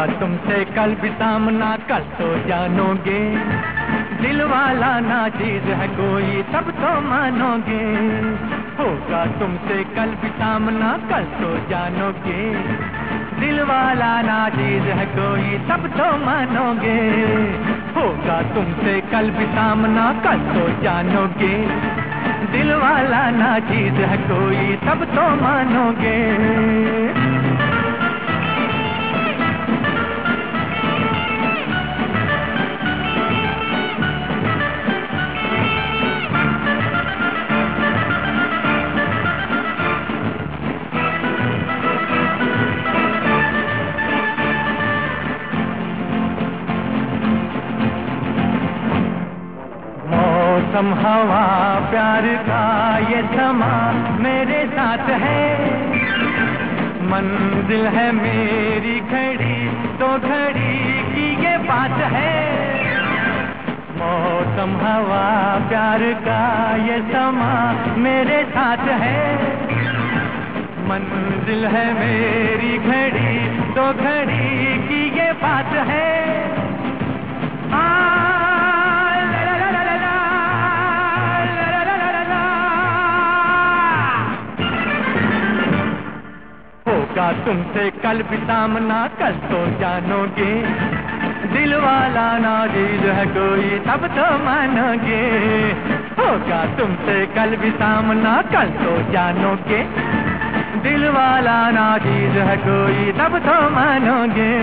तुमसे कल भी सामना, कल तो जानोगे। दिल वाला ना चीज है कोई, तब तो मानोगे। होगा तुमसे कल भी सामना, कल तो जानोगे। दिल वाला ना चीज है कोई, तब तो मानोगे। होगा तुमसे कल भी सामना, कल तो जानोगे। दिल वाला ना चीज है कोई, तब तो मानोगे। मौसम हवा प्यार का ये समा मेरे साथ है। मंजिल है मेरी घड़ी, तो घड़ी की ये बात है। मौसम हवा प्यार का ये समा मेरे साथ है। मंजिल है मेरी घड़ी, तो घड़ी की ये बात है। होगा तुमसे कल भी सामना, कल तो जानोगे। दिल वाला ना चीज है कोई, तब तो मानोगे। होगा तुमसे कल भी सामना, कल तो जानोगे। दिल वाला ना चीज है कोई, तब तो मानोगे।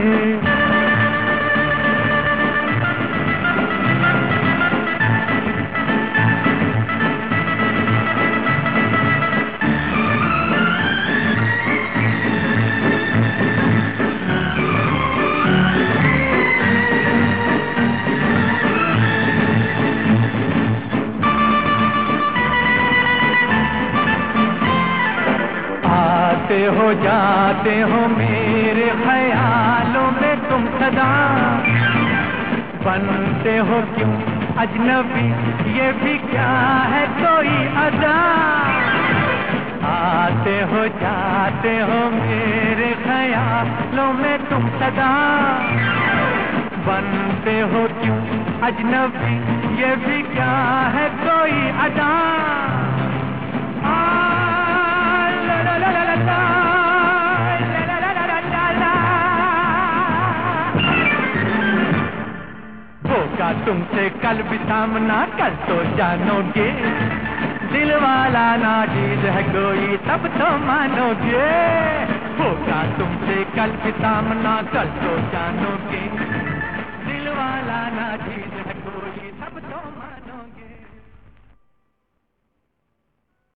आते हो जाते हो मेरे ख्यालों में तुम सदा। बनते हो क्यों अजनबी, ये भी क्या है कोई अदा। आते हो जाते हो मेरे ख्यालों में तुम सदा। बनते हो क्यों अजनबी, ये भी क्या है कोई अदा। होगा तुमसे कल भी सामना, कल तो जानोगे। दिल वाला ना चीज है कोई, तब तो मानोगे। होगा तुमसे कल भी सामना, कल तो जानोगे।